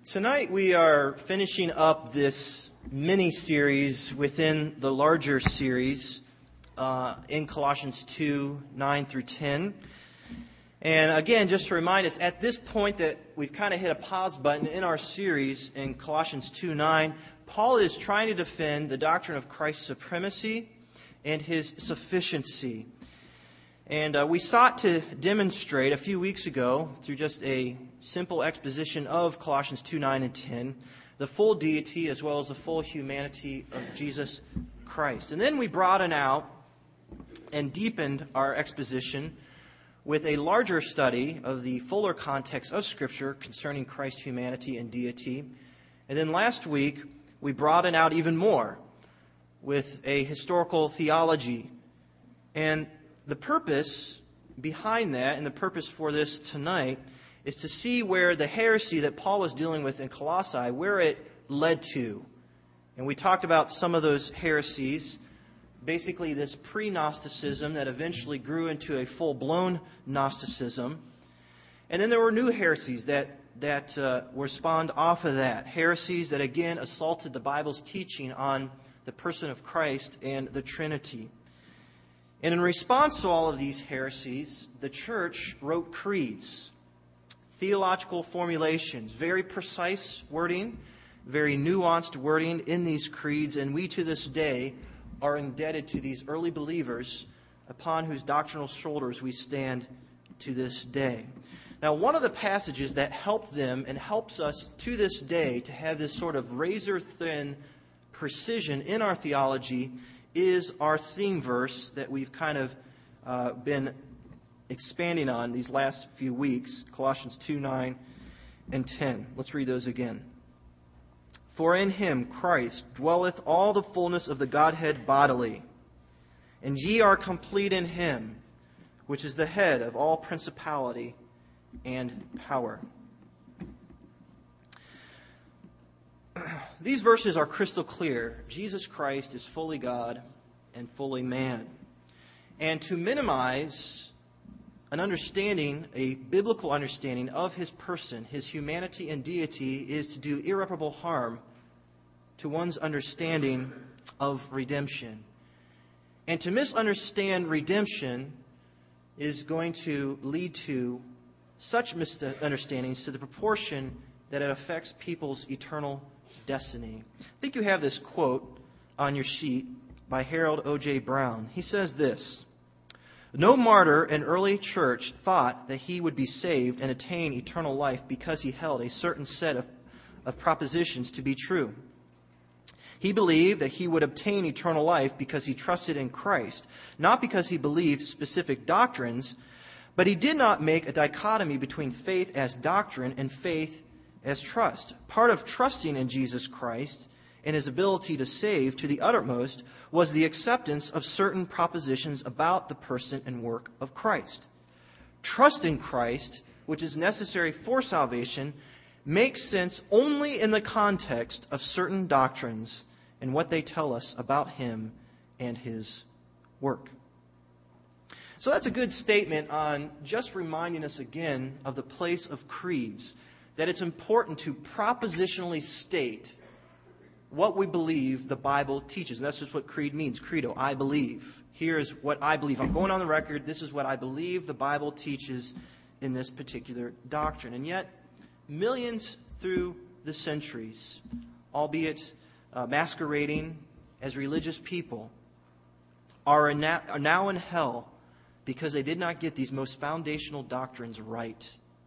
Tonight we are finishing up this mini-series within the larger series in Colossians 2, 9 through 10. And again, just to remind us, at this point that we've kind of hit a pause button in our series in Colossians 2, 9, Paul is trying to defend the doctrine of Christ's supremacy and his sufficiency. And we sought to demonstrate a few weeks ago, through just a simple exposition of Colossians 2, 9, and 10, the full deity as well as the full humanity of Jesus Christ. And then we broadened out and deepened our exposition with a larger study of the fuller context of Scripture concerning Christ's humanity and deity. And then last week, we broadened out even more with a historical theology. And the purpose behind that, and the purpose for this tonight, is to see where the heresy that Paul was dealing with in Colossae, where it led to. And we talked about some of those heresies, basically this pre-Gnosticism that eventually grew into a full-blown Gnosticism. And then there were new heresies that were spawned off of that. Heresies that again assaulted the Bible's teaching on the person of Christ and the Trinity. And in response to all of these heresies, the church wrote creeds, theological formulations, very precise wording, very nuanced wording in these creeds, and we to this day are indebted to these early believers upon whose doctrinal shoulders we stand to this day. Now, one of the passages that helped them and helps us to this day to have this sort of razor-thin precision in our theology is our theme verse that we've kind of been expanding on these last few weeks, Colossians 2, 9, and 10. Let's read those again. For in him, Christ, dwelleth all the fullness of the Godhead bodily, and ye are complete in him, which is the head of all principality and power. These verses are crystal clear. Jesus Christ is fully God and fully man. And to minimize an understanding, a biblical understanding of his person, his humanity and deity, is to do irreparable harm to one's understanding of redemption. And to misunderstand redemption is going to lead to such misunderstandings to the proportion that it affects people's eternal destiny. I think you have this quote on your sheet by Harold O.J. Brown. He says this: "No martyr in early church thought that he would be saved and attain eternal life because he held a certain set of propositions to be true. He believed that he would obtain eternal life because he trusted in Christ, not because he believed specific doctrines, but he did not make a dichotomy between faith as doctrine and faith as trust. Part of trusting in Jesus Christ and his ability to save to the uttermost was the acceptance of certain propositions about the person and work of Christ. Trust in Christ, which is necessary for salvation, makes sense only in the context of certain doctrines and what they tell us about him and his work." So that's a good statement on just reminding us again of the place of creeds, that it's important to propositionally state what we believe the Bible teaches. And that's just what creed means. Credo, I believe. Here's what I believe. I'm going on the record. This is what I believe the Bible teaches in this particular doctrine. And yet, millions through the centuries, albeit masquerading as religious people, are now in hell because they did not get these most foundational doctrines right.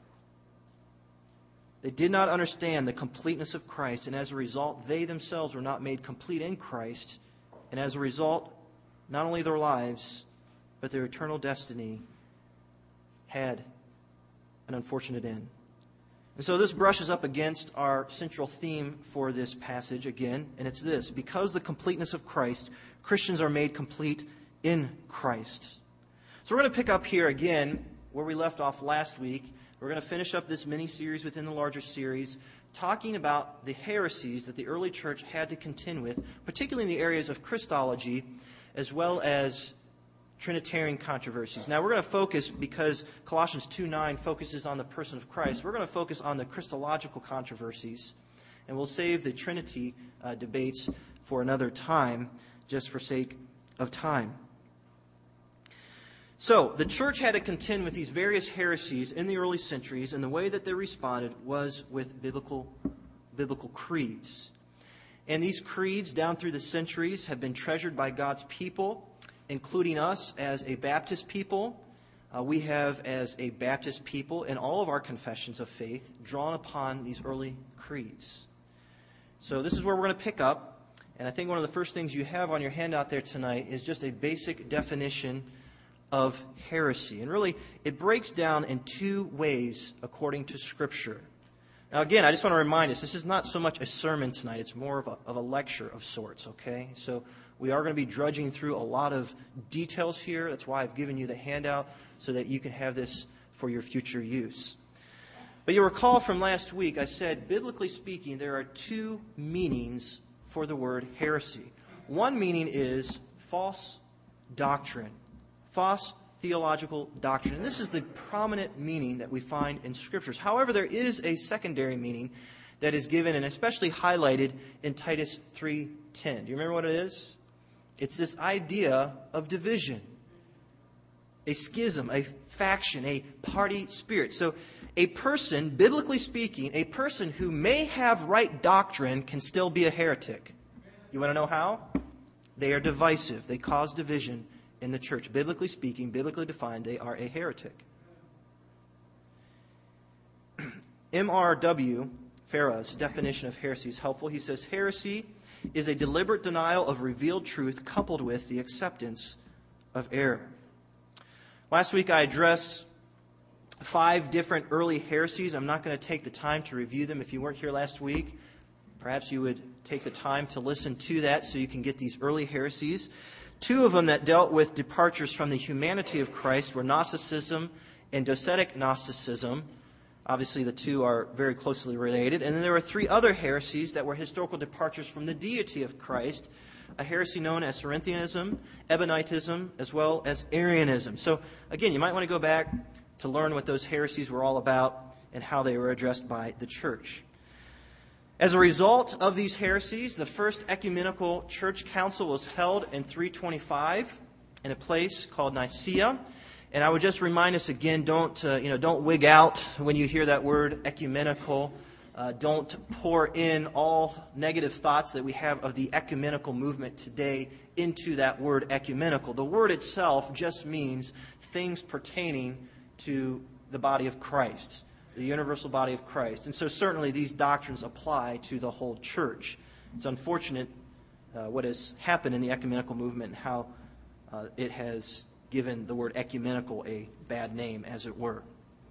They did not understand the completeness of Christ, and as a result, they themselves were not made complete in Christ. And as a result, not only their lives, but their eternal destiny had an unfortunate end. And so this brushes up against our central theme for this passage again, and it's this: because the completeness of Christ, Christians are made complete in Christ. So we're going to pick up here again where we left off last week. We're going to finish up this mini-series within the larger series, talking about the heresies that the early church had to contend with, particularly in the areas of Christology, as well as Trinitarian controversies. Now we're going to focus, because Colossians 2:9 focuses on the person of Christ, we're going to focus on the Christological controversies, and we'll save the Trinity debates for another time, just for sake of time. So, the church had to contend with these various heresies in the early centuries, and the way that they responded was with biblical creeds. And these creeds, down through the centuries, have been treasured by God's people, including us as a Baptist people. We have, as a Baptist people, in all of our confessions of faith, drawn upon these early creeds. So this is where we're going to pick up. And I think one of the first things you have on your handout there tonight is just a basic definition of heresy. And really, it breaks down in two ways according to Scripture. Now again, I just want to remind us, this is not so much a sermon tonight, it's more of a lecture of sorts, okay? So we are going to be drudging through a lot of details here. That's why I've given you the handout, so that you can have this for your future use. But you'll recall from last week, I said, biblically speaking, there are two meanings for the word heresy. One meaning is false doctrine, false theological doctrine. And this is the prominent meaning that we find in Scriptures. However, there is a secondary meaning that is given and especially highlighted in Titus 3:10. Do you remember what it is? It's this idea of division, a schism, a faction, a party spirit. So a person, biblically speaking, a person who may have right doctrine can still be a heretic. You want to know how? They are divisive. They cause division in the church. Biblically speaking, biblically defined, they are a heretic. M.R.W. Farah's definition of heresy is helpful. He says, heresy is a deliberate denial of revealed truth coupled with the acceptance of error. Last week I addressed 5 different early heresies. I'm not going to take the time to review them. If you weren't here last week, perhaps you would take the time to listen to that so you can get these early heresies. 2 of them that dealt with departures from the humanity of Christ were Gnosticism and Docetic Gnosticism. Obviously, the two are very closely related. And then there were 3 other heresies that were historical departures from the deity of Christ, a heresy known as Cerinthianism, Ebionitism, as well as Arianism. So, again, you might want to go back to learn what those heresies were all about and how they were addressed by the church. As a result of these heresies, the first ecumenical church council was held in 325 in a place called Nicaea. And I would just remind us again, don't wig out when you hear that word ecumenical. Don't pour in all negative thoughts that we have of the ecumenical movement today into that word ecumenical. The word itself just means things pertaining to the body of Christ, the universal body of Christ. And so certainly these doctrines apply to the whole church. It's unfortunate what has happened in the ecumenical movement and how it has given the word ecumenical a bad name, as it were.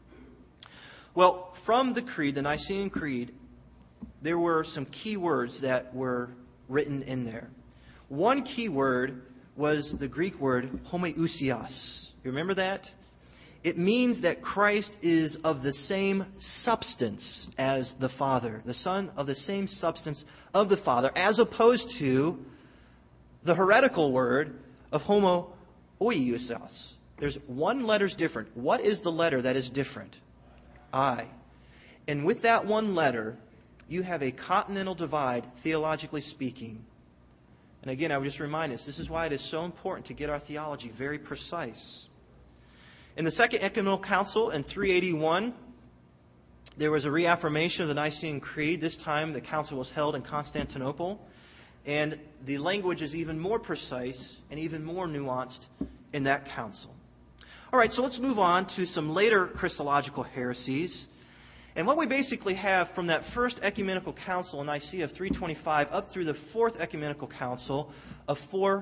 Well, from the creed, the Nicene Creed, there were some key words that were written in there. One key word was the Greek word homoousios. You remember that? It means that Christ is of the same substance as the Father, the Son of the same substance of the Father, as opposed to the heretical word of homoousios. There's one letter's different. What is the letter that is different? I. And with that one letter, you have a continental divide, theologically speaking. And again, I would just remind us, this is why it is so important to get our theology very precise. In the Second Ecumenical Council in 381, there was a reaffirmation of the Nicene Creed. This time the council was held in Constantinople. And the language is even more precise and even more nuanced in that council. All right, so let's move on to some later Christological heresies. And what we basically have from that first ecumenical council in Nicaea of 325 up through the fourth ecumenical council of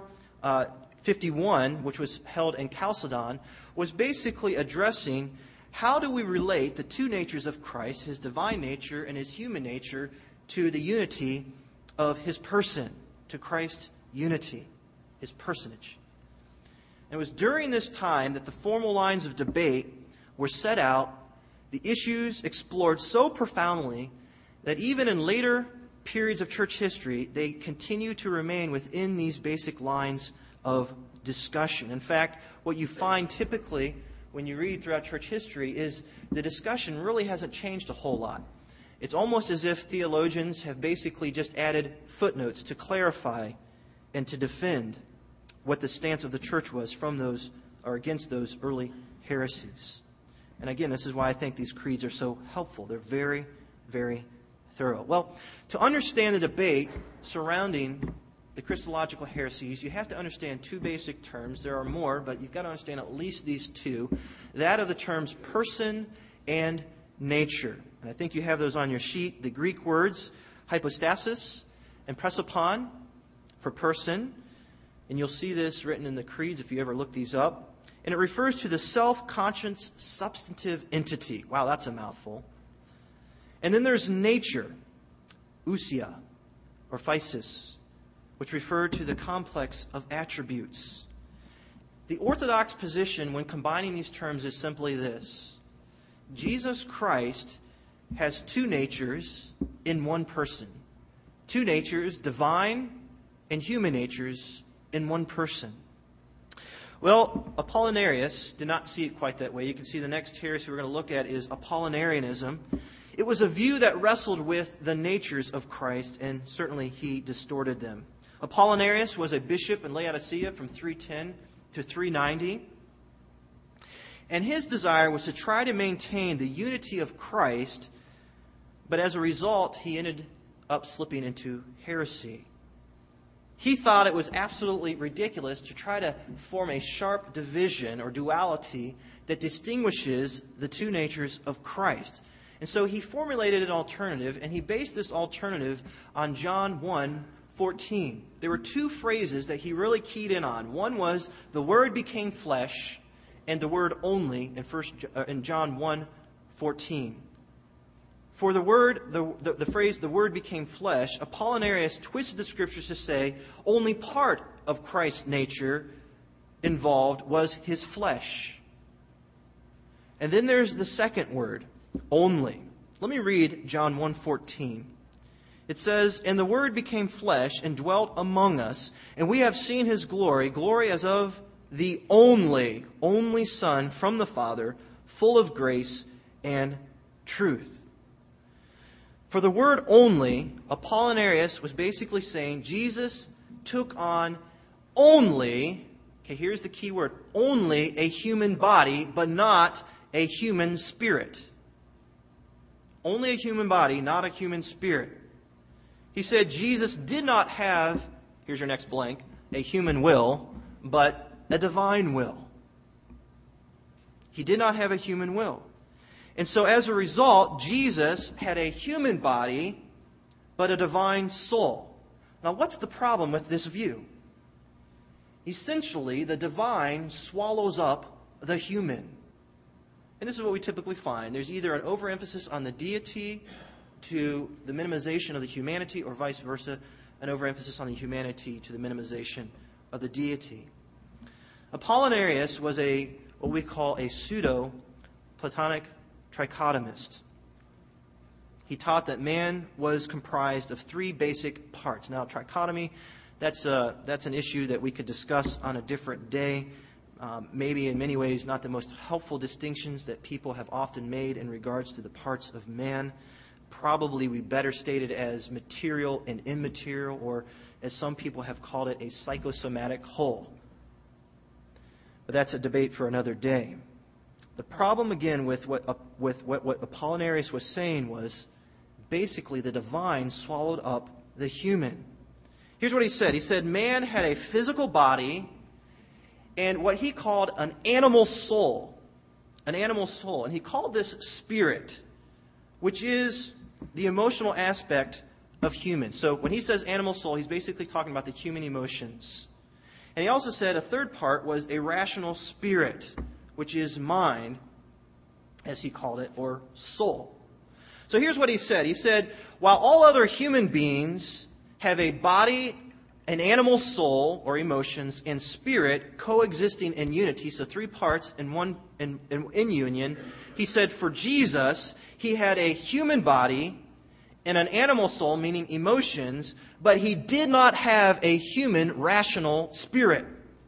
451, which was held in Chalcedon, was basically addressing how do we relate the two natures of Christ, his divine nature and his human nature, to the unity of his person, to Christ's unity, his personage. It was during this time that the formal lines of debate were set out, the issues explored so profoundly that even in later periods of church history, they continue to remain within these basic lines of discussion. In fact, what you find typically when you read throughout church history is the discussion really hasn't changed a whole lot. It's almost as if theologians have basically just added footnotes to clarify and to defend what the stance of the church was from those or against those early heresies. And again, this is why I think these creeds are so helpful. They're very, very thorough. Well, to understand the debate surrounding the Christological heresies, you have to understand two basic terms. There are more, but you've got to understand at least these two. That of the terms person and nature. And I think you have those on your sheet. The Greek words hypostasis and prosopon for person. And you'll see this written in the creeds if you ever look these up. And it refers to the self-conscious substantive entity. Wow, that's a mouthful. And then there's nature, ousia, or physis, which refer to the complex of attributes. The orthodox position when combining these terms is simply this. Jesus Christ has two natures in one person. Two natures, divine and human natures, in one person. Well, Apollinarius did not see it quite that way. You can see the next heresy we're going to look at is Apollinarianism. It was a view that wrestled with the natures of Christ, and certainly he distorted them. Apollinarius was a bishop in Laodicea from 310 to 390. And his desire was to try to maintain the unity of Christ, but as a result, he ended up slipping into heresy. He thought it was absolutely ridiculous to try to form a sharp division or duality that distinguishes the two natures of Christ. And so he formulated an alternative, and he based this alternative on John 1:14. There were two phrases that he really keyed in on. One was, the Word became flesh, and the word only in John 1:14. For the word, the phrase, the Word became flesh, Apollinarius twisted the Scriptures to say only part of Christ's nature involved was his flesh. And then there's the second word, only. Let me read John 1:14. It says, and the Word became flesh and dwelt among us, and we have seen his glory, glory as of the only Son from the Father, full of grace and truth. For the word only, Apollinarius was basically saying Jesus took on only, okay, here's the key word, only a human body, but not a human spirit. Only a human body, not a human spirit. He said Jesus did not have, here's your next blank, a human will, but a divine will. He did not have a human will. And so as a result, Jesus had a human body, but a divine soul. Now, what's the problem with this view? Essentially, the divine swallows up the human. And this is what we typically find. There's either an overemphasis on the deity to the minimization of the humanity, or vice versa, an overemphasis on the humanity to the minimization of the deity. Apollinarius was what we call a pseudo-Platonic trichotomist. He taught that man was comprised of three basic parts. Now, trichotomy, that's an issue that we could discuss on a different day. Maybe in many ways not the most helpful distinctions that people have often made in regards to the parts of man. Probably we better state it as material and immaterial, or as some people have called it, a psychosomatic whole. But that's a debate for another day. The problem, again, with what Apollinarius was saying was basically the divine swallowed up the human. Here's what he said. He said man had a physical body and what he called an animal soul. An animal soul. And he called this spirit, which is the emotional aspect of humans. So when he says animal soul, he's basically talking about the human emotions. And he also said a third part was a rational spirit, which is mind, as he called it, or soul. So here's what he said. He said, while all other human beings have a body, an animal soul, or emotions, and spirit coexisting in unity, so three parts in union, he said for Jesus, he had a human body and an animal soul, meaning emotions, but he did not have a human rational spirit.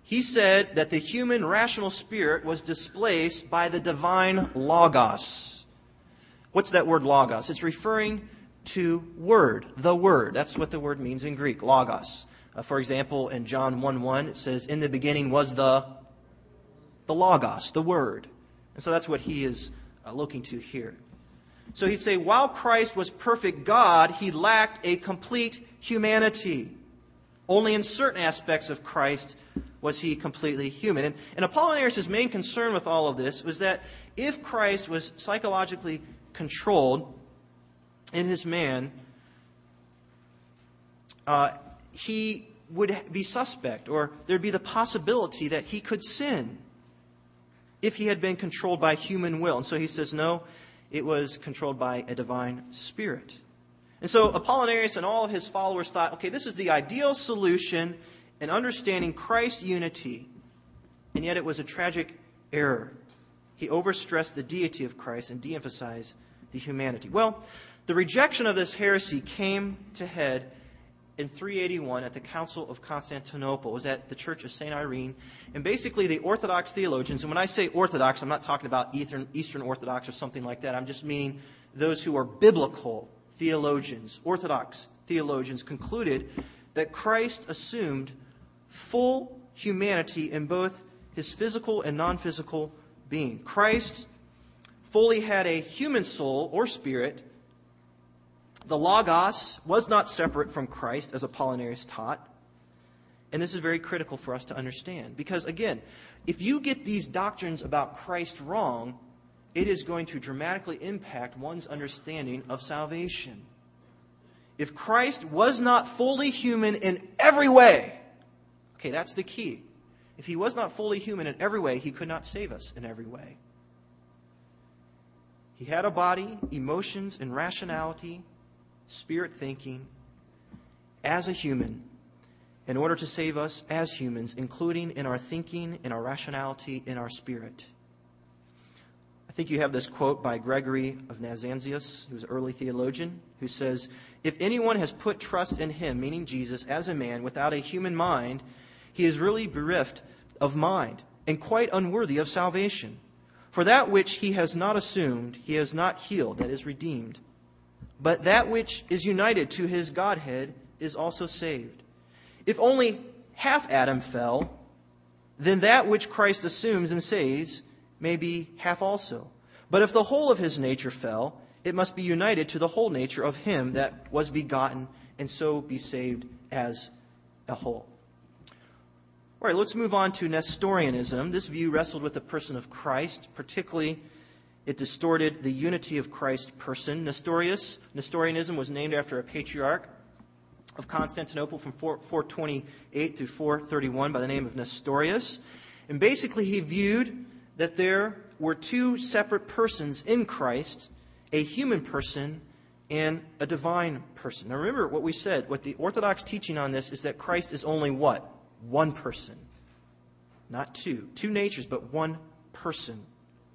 He said that the human rational spirit was displaced by the divine logos. What's that word logos? It's referring to word, the word. That's what the word means in Greek, logos. For example, in John 1:1, it says, in the beginning was the logos, the word. And so that's what he is looking to here. So he'd say, while Christ was perfect God, he lacked a complete humanity. Only in certain aspects of Christ was he completely human. And Apollinaris' main concern with all of this was that if Christ was psychologically controlled in his man, he would be suspect, or there'd be the possibility that he could sin if he had been controlled by human will. And so he says, no, it was controlled by a divine spirit. And so Apollinarius and all of his followers thought, okay, this is the ideal solution in understanding Christ's unity. And yet it was a tragic error. He overstressed the deity of Christ and de-emphasized the humanity. Well, the rejection of this heresy came to head in 381 at the Council of Constantinople. It was at the Church of St. Irene. And basically the Orthodox theologians, and when I say Orthodox, I'm not talking about Eastern Orthodox or something like that. I'm just meaning those who are biblical theologians, Orthodox theologians, concluded that Christ assumed full humanity in both his physical and non-physical being. Christ fully had a human soul or spirit. The Logos was not separate from Christ, as Apollinarius taught. And this is very critical for us to understand. Because, again, if you get these doctrines about Christ wrong, it is going to dramatically impact one's understanding of salvation. If Christ was not fully human in every way, okay, that's the key. If he was not fully human in every way, he could not save us in every way. He had a body, emotions, and rationality, spirit thinking, as a human, in order to save us as humans, including in our thinking, in our rationality, in our spirit. I think you have this quote by Gregory of Nazianzus, who was an early theologian, who says, if anyone has put trust in him, meaning Jesus, as a man without a human mind, he is really bereft of mind and quite unworthy of salvation. For that which he has not assumed, he has not healed, that is redeemed. But that which is united to his Godhead is also saved. If only half Adam fell, then that which Christ assumes and saves may be half also. But if the whole of his nature fell, it must be united to the whole nature of him that was begotten, and so be saved as a whole. All right, let's move on to Nestorianism. This view wrestled with the person of Christ. Particularly, it distorted the unity of Christ's person. Nestorianism was named after a patriarch of Constantinople from 428 through 431 by the name of Nestorius. And basically, he viewed that there were two separate persons in Christ, a human person and a divine person. Now remember what we said. What the Orthodox teaching on this is that Christ is only what? One person. Not two. Two natures, but one person.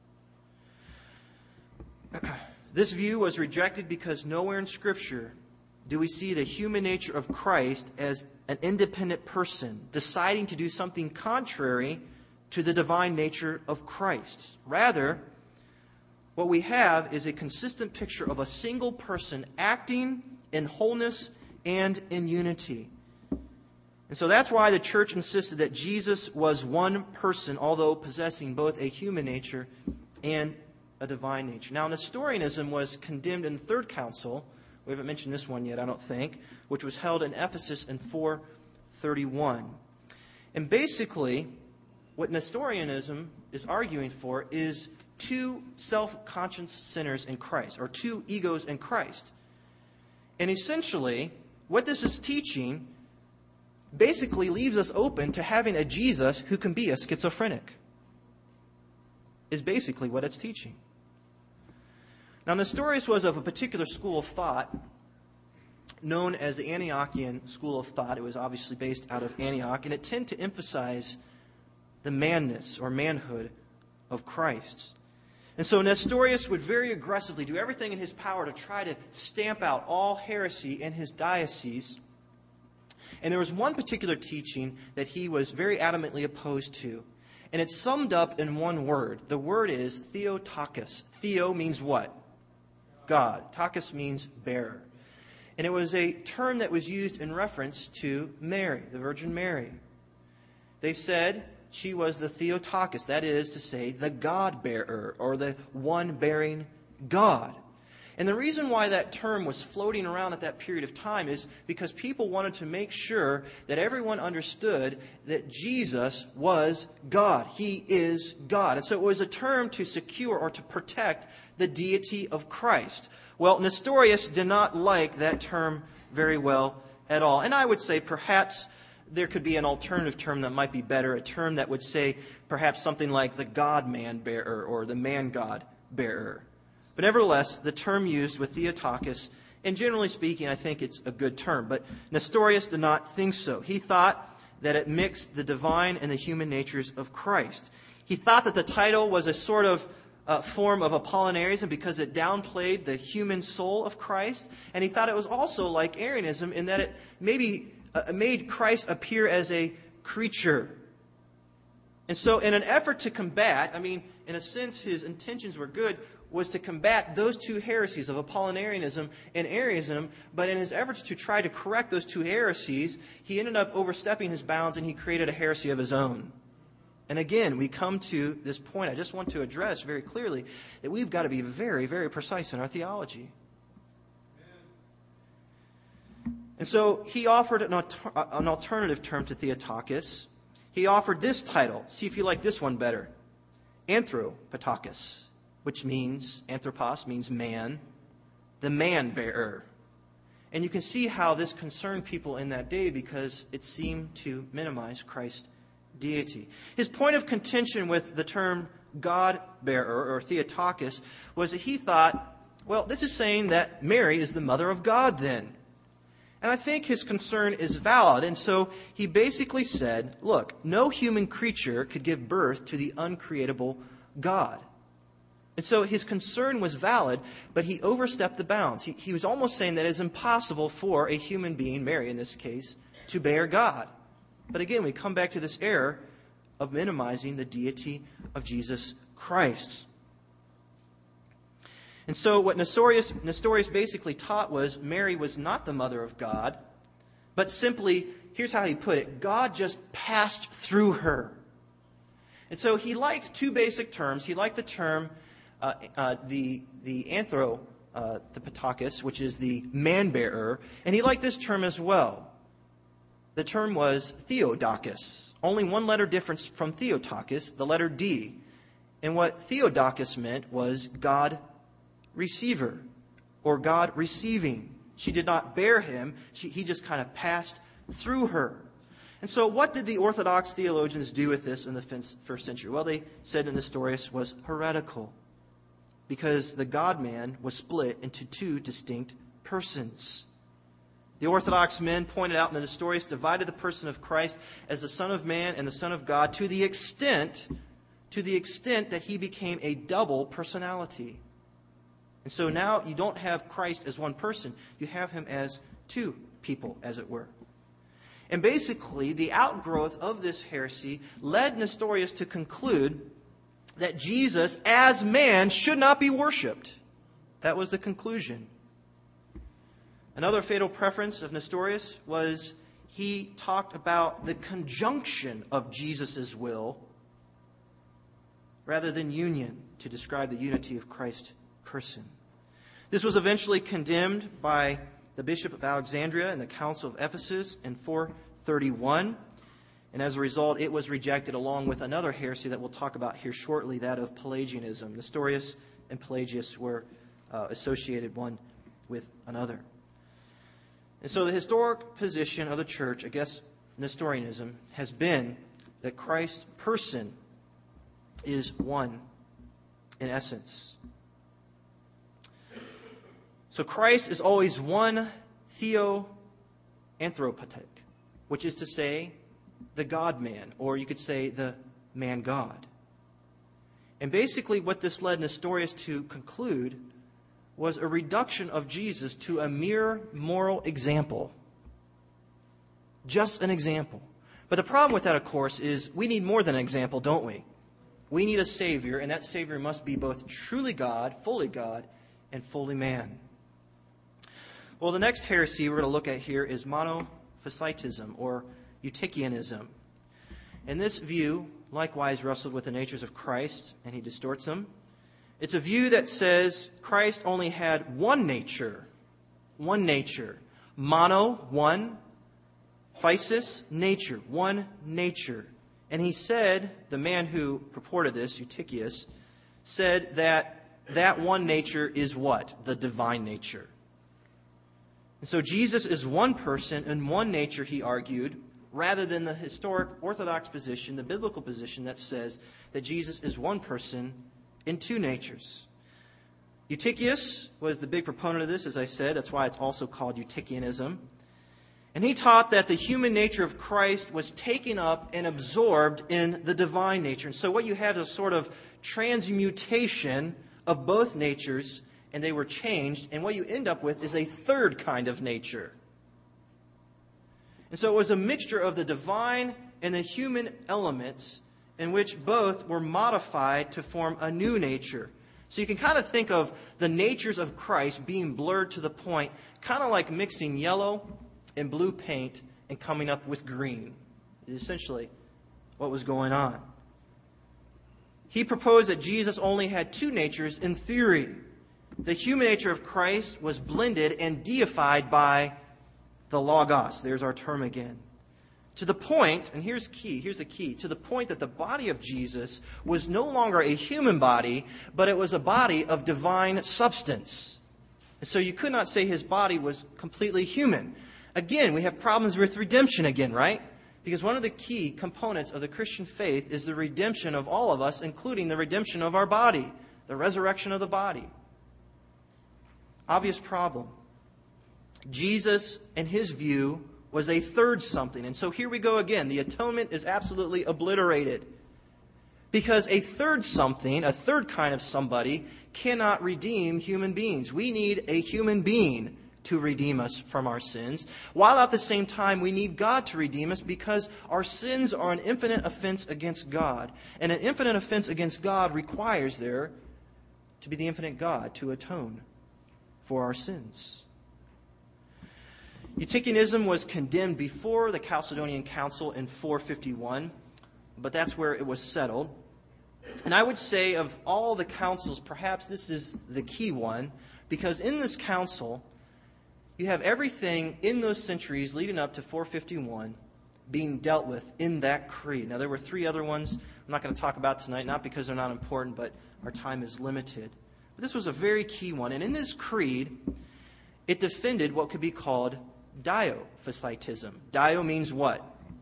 This view was rejected because nowhere in Scripture do we see the human nature of Christ as an independent person deciding to do something contrary to the divine nature of Christ. Rather, what we have is a consistent picture of a single person acting in wholeness and in unity. And so that's why the church insisted that Jesus was one person, although possessing both a human nature and a divine nature. Now, Nestorianism was condemned in the Third Council. We haven't mentioned this one yet, I don't think, which was held in Ephesus in 431. And basically, what Nestorianism is arguing for is two self-conscious sinners in Christ, or two egos in Christ. And essentially, what this is teaching basically leaves us open to having a Jesus who can be a schizophrenic, is basically what it's teaching. Now, Nestorius was of a particular school of thought known as the Antiochian school of thought. It was obviously based out of Antioch, and it tended to emphasize the manness or manhood of Christ. And so Nestorius would very aggressively do everything in his power to try to stamp out all heresy in his diocese. And there was one particular teaching that he was very adamantly opposed to. And it's summed up in one word. The word is Theotokos. Theo means what? God. Tokos means bearer. And it was a term that was used in reference to Mary, the Virgin Mary. They said she was the Theotokos, that is to say, the God-bearer, or the one bearing God. And the reason why that term was floating around at that period of time is because people wanted to make sure that everyone understood that Jesus was God. He is God. And so it was a term to secure or to protect the deity of Christ. Well, Nestorius did not like that term very well at all. And I would say perhaps there could be an alternative term that might be better, a term that would say perhaps something like the God-man bearer or the man-God bearer. But nevertheless, the term used with Theotokos, and generally speaking, I think it's a good term. But Nestorius did not think so. He thought that it mixed the divine and the human natures of Christ. He thought that the title was a sort of form of Apollinarianism because it downplayed the human soul of Christ. And he thought it was also like Arianism in that it maybe made Christ appear as a creature. And so in an effort to combat, in a sense his intentions were good, was to combat those two heresies of Apollinarianism and Arianism, but in his efforts to try to correct those two heresies, he ended up overstepping his bounds and he created a heresy of his own. And again, we come to this point I just want to address very clearly, that we've got to be very, very precise in our theology. And so he offered an alternative term to Theotokos. He offered this title. See if you like this one better. Anthropotokos, which means, anthropos means man, the man-bearer. And you can see how this concerned people in that day because it seemed to minimize Christ's deity. His point of contention with the term God-bearer or Theotokos was that he thought, well, this is saying that Mary is the mother of God then. And I think his concern is valid. And so he basically said, look, no human creature could give birth to the uncreatable God. And so his concern was valid, but he overstepped the bounds. He was almost saying that it is impossible for a human being, Mary in this case, to bear God. But again, we come back to this error of minimizing the deity of Jesus Christ. And so what Nestorius basically taught was Mary was not the mother of God, but simply, here's how he put it, God just passed through her. And so he liked two basic terms. He liked the term, the Anthropotokos, which is the man-bearer, and he liked this term as well. The term was Theodokos. Only one letter difference from Theotokos, the letter D. And what Theodokos meant was God receiver, or God receiving. She did not bear him. He just kind of passed through her. And so what did the Orthodox theologians do with this in the first century? Well, they said that Nestorius was heretical because the God-man was split into two distinct persons. The Orthodox men pointed out that Nestorius divided the person of Christ as the Son of Man and the Son of God to the extent that he became a double personality. And so now you don't have Christ as one person. You have him as two people, as it were. And basically, the outgrowth of this heresy led Nestorius to conclude that Jesus, as man, should not be worshipped. That was the conclusion. Another fatal preference of Nestorius was he talked about the conjunction of Jesus' will rather than union to describe the unity of Christ's person. This was eventually condemned by the Bishop of Alexandria and the Council of Ephesus in 431. And as a result, it was rejected along with another heresy that we'll talk about here shortly, that of Pelagianism. Nestorius and Pelagius were associated one with another. And so the historic position of the church against Nestorianism has been that Christ's person is one in essence. So Christ is always one theoanthropotek, which is to say the God-man, or you could say the man-God. And basically what this led Nestorius to conclude was a reduction of Jesus to a mere moral example. Just an example. But the problem with that, of course, is we need more than an example, don't we? We need a Savior, and that Savior must be both truly God, and fully man. Well, the next heresy we're going to look at here is monophysitism, or Eutychianism. And this view likewise wrestled with the natures of Christ, and he distorts them. It's a view that says Christ only had one nature. One nature. Mono, one. Physis, nature. One nature. And he said, the man who purported this, Eutychius, said that one nature is what? The divine nature. And so Jesus is one person and one nature, he argued, rather than the historic Orthodox position, the biblical position that says that Jesus is one person in two natures. Eutychius was the big proponent of this, as I said. That's why it's also called Eutychianism. And he taught that the human nature of Christ was taken up and absorbed in the divine nature. And so what you have is a sort of transmutation of both natures, and they were changed. And what you end up with is a third kind of nature. And so it was a mixture of the divine and the human elements in which both were modified to form a new nature. So you can kind of think of the natures of Christ being blurred to the point, kind of like mixing yellow and blue paint and coming up with green. Is essentially what was going on. He proposed that Jesus only had two natures in theory. The human nature of Christ was blended and deified by the Logos. There's our term again. To the point, and here's the key, to the point that the body of Jesus was no longer a human body, but it was a body of divine substance. And so you could not say his body was completely human. Again, we have problems with redemption again, right? Because one of the key components of the Christian faith is the redemption of all of us, including the redemption of our body, the resurrection of the body. Obvious problem. Jesus, in his view, was a third something. And so here we go again. The atonement is absolutely obliterated. Because a third something, a third kind of somebody, cannot redeem human beings. We need a human being to redeem us from our sins, while at the same time we need God to redeem us because our sins are an infinite offense against God. And an infinite offense against God requires there to be the infinite God to atone for our sins. Eutychianism was condemned before the Chalcedonian Council in 451, but that's where it was settled. And I would say of all the councils, perhaps this is the key one, because in this council, you have everything in those centuries leading up to 451 being dealt with in that creed. Now, there were three other ones I'm not going to talk about tonight, not because they're not important, but our time is limited. But this was a very key one. And in this creed, it defended what could be called diophysitism. Dio means what?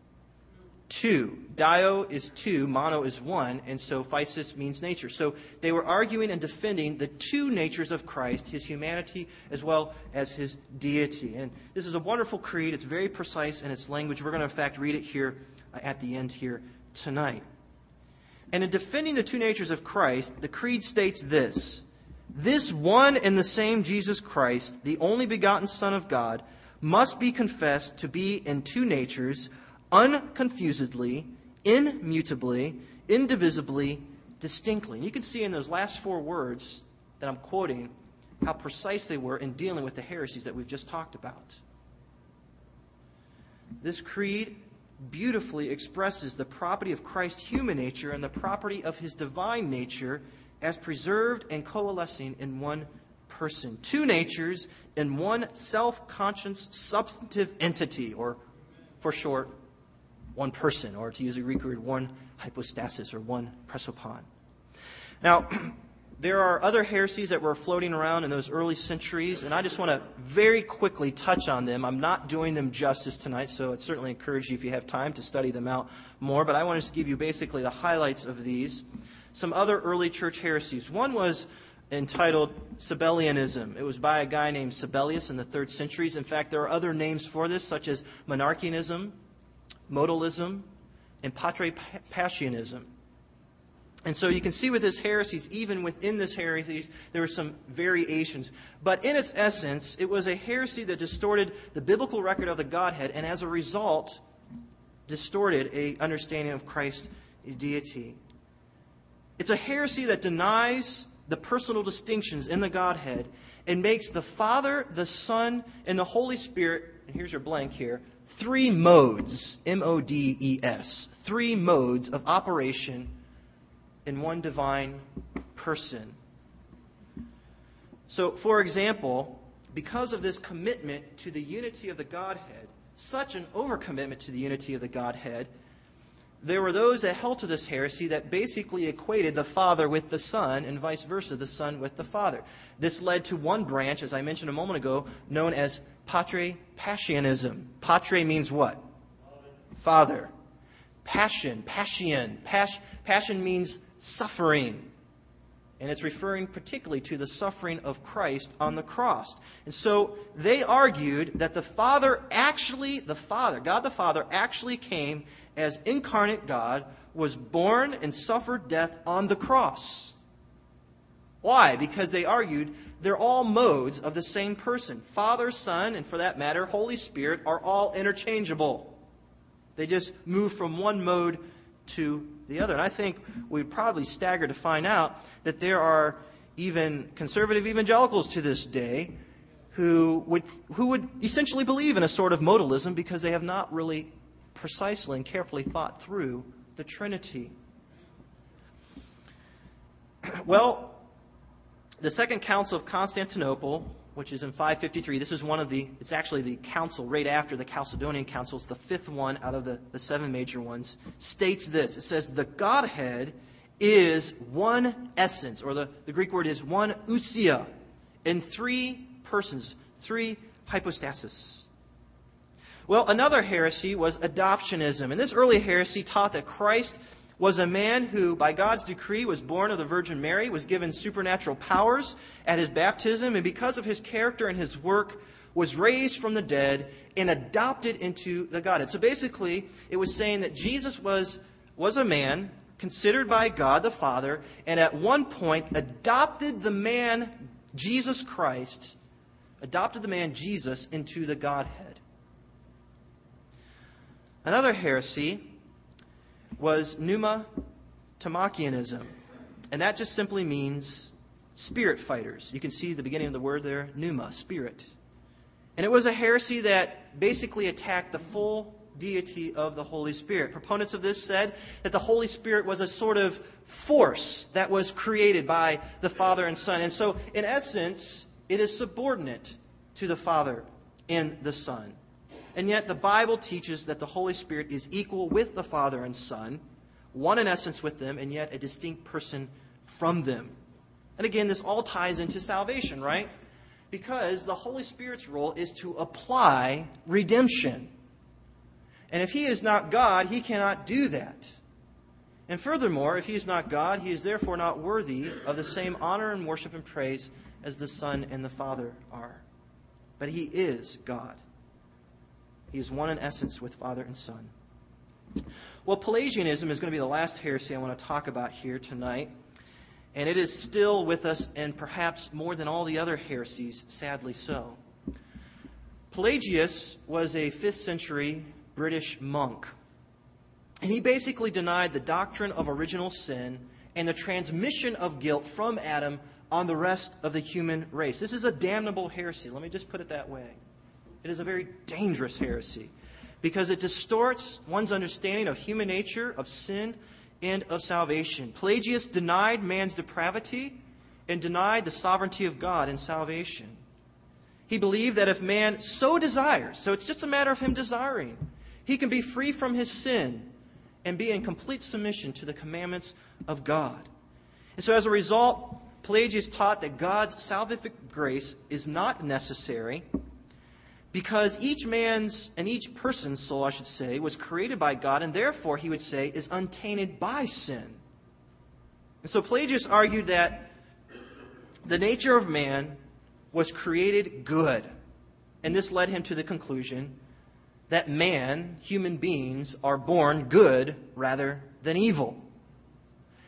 Two. Dio is two, mono is one, and so physis means nature. So they were arguing and defending the two natures of Christ, his humanity as well as his deity. And this is a wonderful creed. It's very precise in its language. We're going to, in fact, read it here at the end here tonight. And in defending the two natures of Christ, the creed states this: this one and the same Jesus Christ, the only begotten Son of God, must be confessed to be in two natures, unconfusedly, immutably, indivisibly, distinctly. And you can see in those last four words that I'm quoting how precise they were in dealing with the heresies that we've just talked about. This creed beautifully expresses the property of Christ's human nature and the property of his divine nature as preserved and coalescing in one person. Two natures in one self-conscious substantive entity, or for short, one person, or to use a Greek word, one hypostasis, or one prosopon. Now, there are other heresies that were floating around in those early centuries, and I just want to very quickly touch on them. I'm not doing them justice tonight, so I'd certainly encourage you, if you have time, to study them out more, but I want to give you basically the highlights of these. Some other early church heresies. One was entitled Sabellianism. It was by a guy named Sabellius in the 3rd centuries. In fact, there are other names for this, such as monarchianism, modalism, and patripassianism. And so you can see with his heresies, even within this heresy, there were some variations. But in its essence, it was a heresy that distorted the biblical record of the Godhead, and as a result, distorted an understanding of Christ's deity. It's a heresy that denies the personal distinctions in the Godhead and makes the Father, the Son, and the Holy Spirit, and here's your blank here, three modes, M-O-D-E-S, three modes of operation in one divine person. So, for example, because of this commitment to the unity of the Godhead, such an overcommitment to the unity of the Godhead, there were those that held to this heresy that basically equated the Father with the Son and vice versa, the Son with the Father. This led to one branch, as I mentioned a moment ago, known as Patripassianism. Patre means what? Father. Passion means suffering. And it's referring particularly to the suffering of Christ on the cross. And so they argued that God the Father actually came as incarnate God, was born and suffered death on the cross. Why? Because they argued they're all modes of the same person. Father, Son, and for that matter, Holy Spirit are all interchangeable. They just move from one mode to the other. And I think we'd probably stagger to find out that there are even conservative evangelicals to this day who would essentially believe in a sort of modalism because they have not really precisely and carefully thought through the Trinity. Well, the Second Council of Constantinople, which is in 553, it's actually the council right after the Chalcedonian Council, it's the fifth one out of the seven major ones, states this. It says, the Godhead is one essence, or the Greek word is one ousia, in three persons, three hypostasis. Well, another heresy was adoptionism. And this early heresy taught that Christ was a man who, by God's decree, was born of the Virgin Mary, was given supernatural powers at his baptism, and because of his character and his work, was raised from the dead and adopted into the Godhead. So basically, it was saying that Jesus was a man considered by God the Father, and at one point adopted the man Jesus into the Godhead. Another heresy was pneumatomachianism, and that just simply means spirit fighters. You can see the beginning of the word there, pneuma, spirit. And it was a heresy that basically attacked the full deity of the Holy Spirit. Proponents of this said that the Holy Spirit was a sort of force that was created by the Father and Son. And so, in essence, it is subordinate to the Father and the Son. And yet the Bible teaches that the Holy Spirit is equal with the Father and Son, one in essence with them, and yet a distinct person from them. And again, this all ties into salvation, right? Because the Holy Spirit's role is to apply redemption. And if He is not God, He cannot do that. And furthermore, if He is not God, He is therefore not worthy of the same honor and worship and praise as the Son and the Father are. But He is God. He is one in essence with Father and Son. Well, Pelagianism is going to be the last heresy I want to talk about here tonight. And it is still with us, and perhaps more than all the other heresies, sadly so. Pelagius was a 5th century British monk. And he basically denied the doctrine of original sin and the transmission of guilt from Adam on the rest of the human race. This is a damnable heresy. Let me just put it that way. It is a very dangerous heresy because it distorts one's understanding of human nature, of sin, and of salvation. Pelagius denied man's depravity and denied the sovereignty of God in salvation. He believed that if man so desires, so it's just a matter of him desiring, he can be free from his sin and be in complete submission to the commandments of God. And so as a result, Pelagius taught that God's salvific grace is not necessary because each man's and each person's soul, I should say, was created by God and therefore, he would say, is untainted by sin. And so Pelagius argued that the nature of man was created good. And this led him to the conclusion that man, human beings, are born good rather than evil.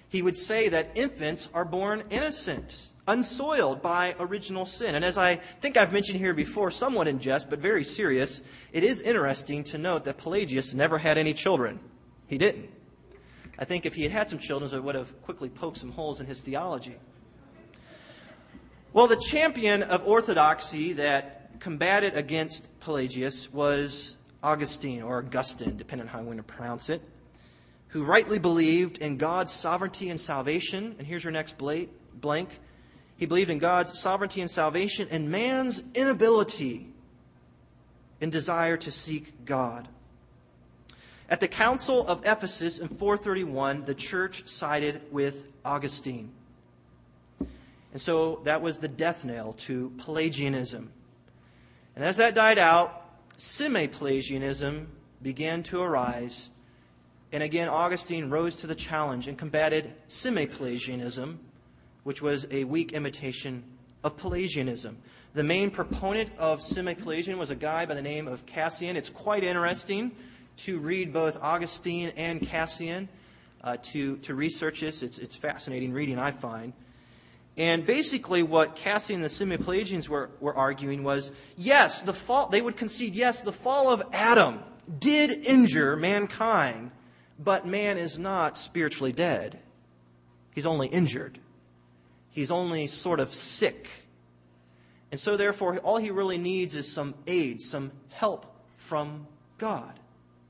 He would say that infants are born innocent, unsoiled by original sin. And as I think I've mentioned here before, somewhat in jest, but very serious, it is interesting to note that Pelagius never had any children. He didn't. I think if he had had some children, it would have quickly poked some holes in his theology. Well, the champion of orthodoxy that combated against Pelagius was Augustine, or Augustine, depending on how you want to pronounce it, who rightly believed in God's sovereignty and salvation. And here's your next blank. He believed in God's sovereignty and salvation and man's inability and desire to seek God. At the Council of Ephesus in 431, the church sided with Augustine. And so that was the death knell to Pelagianism. And as that died out, Semi-Pelagianism began to arise. And again, Augustine rose to the challenge and combated Semi-Pelagianism, which was a weak imitation of Pelagianism. The main proponent of Semi-Pelagian was a guy by the name of Cassian. It's quite interesting to read both Augustine and Cassian, to research this. It's fascinating reading, I find. And basically what Cassian and the Semi-Pelagians were arguing was, yes, the fall, they would concede, yes, the fall of Adam did injure mankind, but man is not spiritually dead. He's only injured. He's only sort of sick. And so therefore, all he really needs is some aid, some help from God.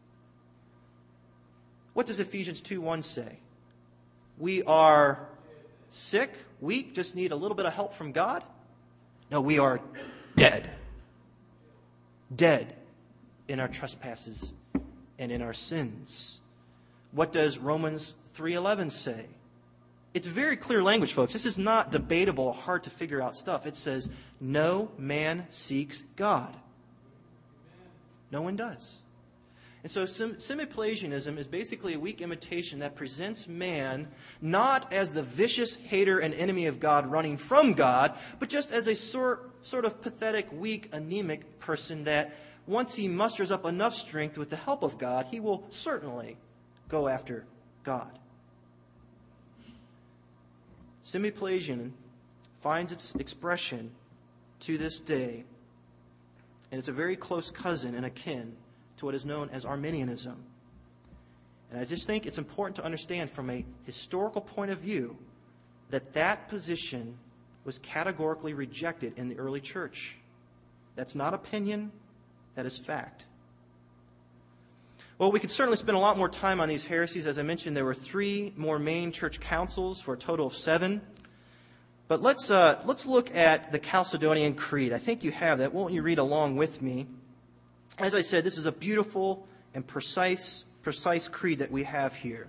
What does Ephesians 2:1 say? We are sick, weak, just need a little bit of help from God? No, we are dead. Dead in our trespasses and in our sins. What does Romans 3:11 say? It's very clear language, folks. This is not debatable, hard to figure out stuff. It says, no man seeks God. No one does. And so Semi-Pelagianism is basically a weak imitation that presents man not as the vicious hater and enemy of God running from God, but just as a sort of pathetic, weak, anemic person that once he musters up enough strength with the help of God, he will certainly go after God. Semi-Pelagian finds its expression to this day, and it's a very close cousin and akin to what is known as Arminianism. And I just think it's important to understand from a historical point of view that that position was categorically rejected in the early church. That's not opinion, that is fact. Well, we could certainly spend a lot more time on these heresies. As I mentioned, there were 3 more main church councils for a total of 7. But let's look at the Chalcedonian Creed. I think you have that. Won't you read along with me? As I said, this is a beautiful and precise creed that we have here.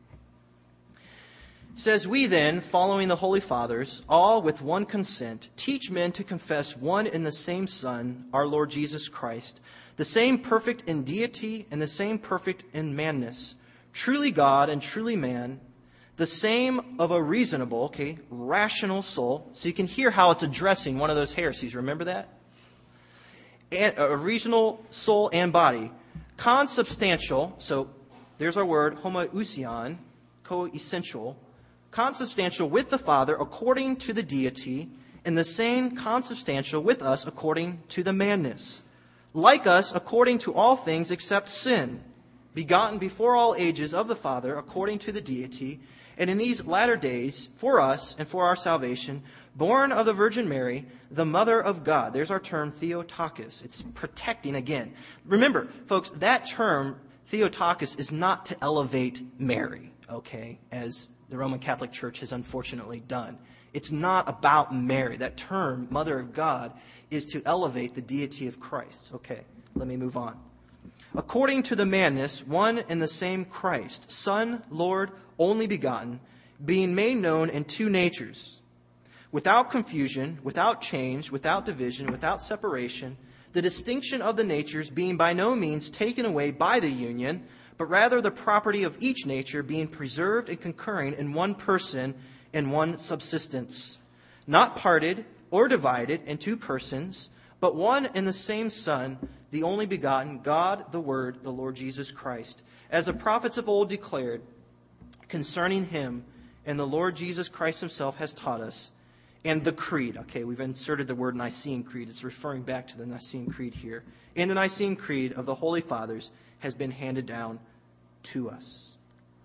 It says, we then, following the Holy Fathers, all with one consent, teach men to confess one and the same Son, our Lord Jesus Christ, the same perfect in deity and the same perfect in manness, truly God and truly man, the same of a reasonable, rational soul. So you can hear how it's addressing one of those heresies. Remember that? And a reasonable soul and body. Consubstantial, so there's our word, homoousion, co-essential. Consubstantial with the Father according to the deity, and the same consubstantial with us according to the manness. Like us according to all things except sin, begotten before all ages of the Father according to the deity, and in these latter days, for us and for our salvation, born of the Virgin Mary, the Mother of God. There's our term, Theotokos. It's protecting again. Remember, folks, that term, Theotokos, is not to elevate Mary, as the Roman Catholic Church has unfortunately done. It's not about Mary. That term, Mother of God, is to elevate the deity of Christ. Let me move on. According to the manness, one and the same Christ, Son, Lord, only begotten, being made known in 2 natures, without confusion, without change, without division, without separation, the distinction of the natures being by no means taken away by the union, but rather the property of each nature being preserved and concurring in one person and one subsistence, not parted or divided in 2 persons, but one and the same Son, the only begotten, God the Word, the Lord Jesus Christ, as the prophets of old declared concerning him, and the Lord Jesus Christ himself has taught us, and the Creed. Okay, we've inserted the word Nicene Creed. It's referring back to the Nicene Creed here. And the Nicene Creed of the Holy Fathers has been handed down to us.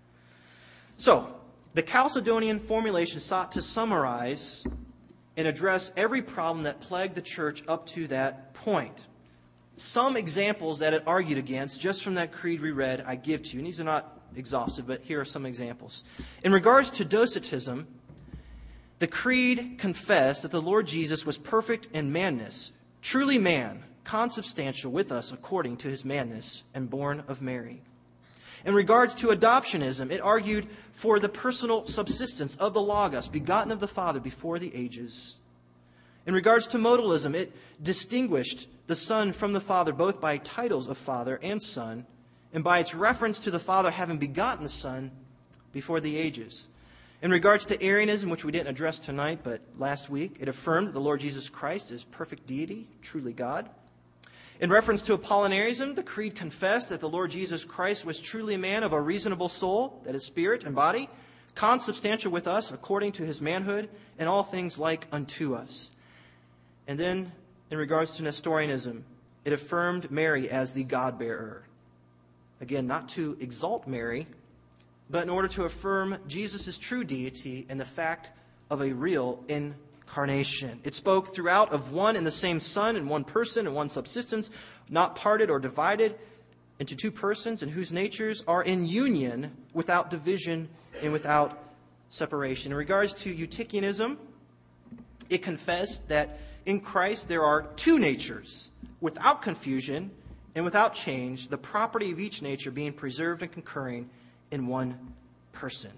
So, the Chalcedonian formulation sought to summarize and address every problem that plagued the church up to that point. Some examples that it argued against, just from that creed we read, I give to you. And these are not exhaustive, but here are some examples. In regards to docetism, the creed confessed that the Lord Jesus was perfect in manness, truly man, consubstantial with us according to his manness, and born of Mary. In regards to adoptionism, it argued for the personal subsistence of the Logos, begotten of the Father before the ages. In regards to modalism, it distinguished the Son from the Father both by titles of Father and Son, and by its reference to the Father having begotten the Son before the ages. In regards to Arianism, which we didn't address tonight, but last week, it affirmed that the Lord Jesus Christ is perfect deity, truly God. In reference to Apollinarianism, the creed confessed that the Lord Jesus Christ was truly a man of a reasonable soul, that is, spirit and body, consubstantial with us according to his manhood, and all things like unto us. And then, in regards to Nestorianism, it affirmed Mary as the God-bearer. Again, not to exalt Mary, but in order to affirm Jesus' true deity and the fact of a real incarnation. It spoke throughout of one and the same Son and one person and one subsistence, not parted or divided into two persons, and whose natures are in union without division and without separation. In regards to Eutychianism, it confessed that in Christ there are two natures, without confusion and without change, the property of each nature being preserved and concurring in one person.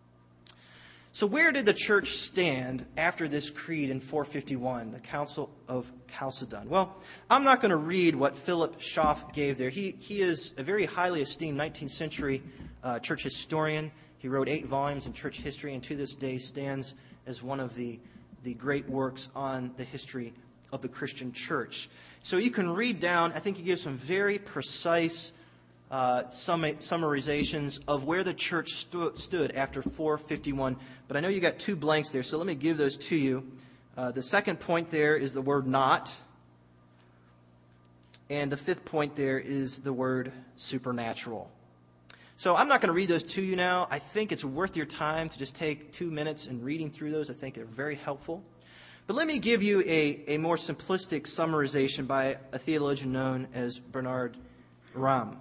So where did the church stand after this creed in 451, the Council of Chalcedon? Well, I'm not going to read what Philip Schaff gave there. He is a very highly esteemed 19th century church historian. He wrote 8 volumes in church history, and to this day stands as one of the great works on the history of the Christian church. So you can read down, I think he gives some very precise summarizations of where the church stood after 451. But I know you got 2 blanks there, so let me give those to you. The second point there is the word not. And the 5th point there is the word supernatural. So I'm not going to read those to you now. I think it's worth your time to just take 2 minutes and reading through those. I think they're very helpful. But let me give you a more simplistic summarization by a theologian known as Bernard Ramm.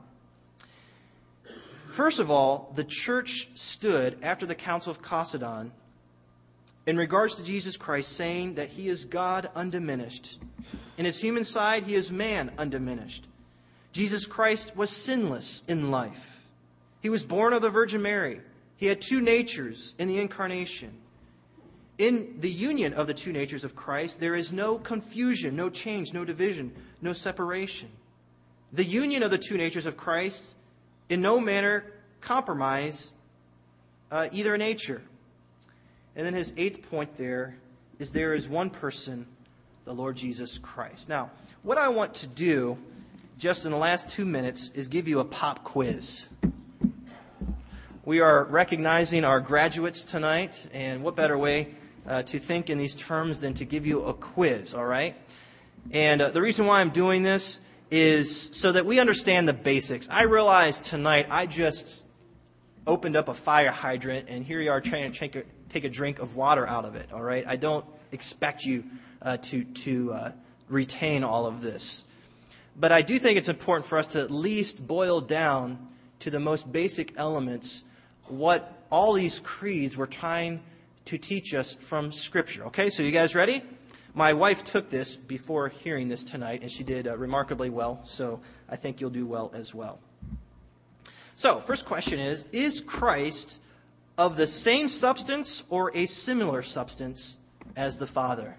First of all, the church stood after the Council of Chalcedon in regards to Jesus Christ, saying that he is God undiminished. In his human side, he is man undiminished. Jesus Christ was sinless in life. He was born of the Virgin Mary. He had 2 natures in the incarnation. In the union of the 2 natures of Christ, there is no confusion, no change, no division, no separation. The union of the 2 natures of Christ in no manner compromise either nature. And then his 8th point there is one person, the Lord Jesus Christ. Now, what I want to do just in the last 2 minutes is give you a pop quiz. We are recognizing our graduates tonight, and what better way to think in these terms than to give you a quiz, all right? And the reason why I'm doing this is so that we understand the basics. I realize tonight I just opened up a fire hydrant, and here you are trying to take a drink of water out of it, all right? I don't expect you to retain all of this. But I do think it's important for us to at least boil down to the most basic elements what all these creeds were trying to teach us from Scripture. Okay, so you guys ready? My wife took this before hearing this tonight, and she did remarkably well, so I think you'll do well as well. So, first question is Christ of the same substance or a similar substance as the Father?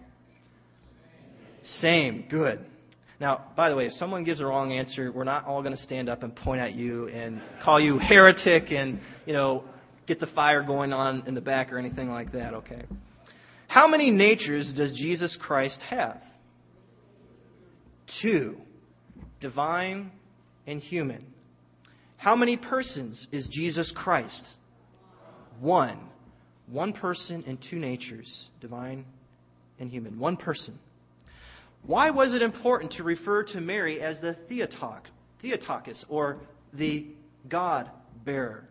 Same. Good. Now, by the way, if someone gives a wrong answer, we're not all going to stand up and point at you and call you heretic and, get the fire going on in the back or anything like that, okay? How many natures does Jesus Christ have? 2, divine and human. How many persons is Jesus Christ? 1. One person in two natures, divine and human. One person. Why was it important to refer to Mary as the Theotokos, or the God-bearer?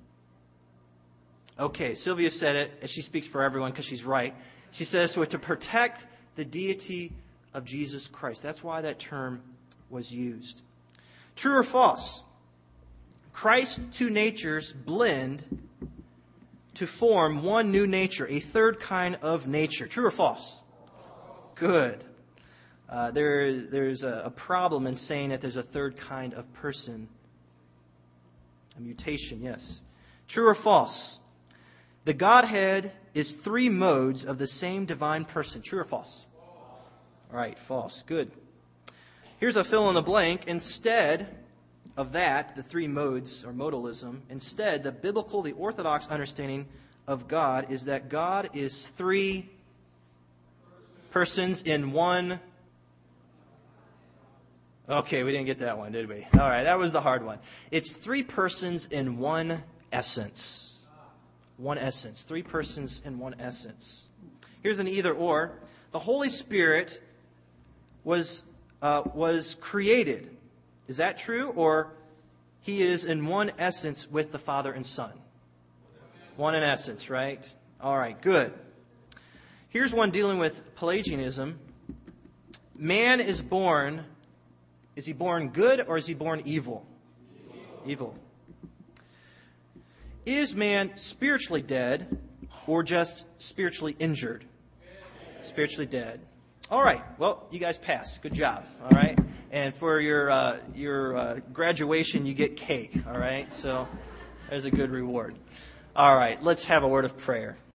Okay, Sylvia said it, and she speaks for everyone because she's right. She says to protect the deity of Jesus Christ. That's why that term was used. True or false? Christ's two natures blend to form one new nature, a third kind of nature. True or false? Good. There's a problem in saying that there's a third kind of person. A mutation, yes. True or false? The Godhead is three modes of the same divine person. True or false? All right, false. Good. Here's a fill in the blank. Instead of that, the three modes, or modalism, instead, the biblical, the orthodox understanding of God is that God is three persons in one. Okay, we didn't get that one, did we? All right, that was the hard one. It's three persons in one essence. One essence. Three persons in one essence. Here's an either or. The Holy Spirit was created. Is that true? Or he is in one essence with the Father and Son? One in essence, right? All right, good. Here's one dealing with Pelagianism. Man is born. Is he born good or is he born evil? Evil. Is man spiritually dead or just spiritually injured? Spiritually dead. All right. Well, you guys passed. Good job. All right. And for your graduation, you get cake. All right. So there's a good reward. All right. Let's have a word of prayer.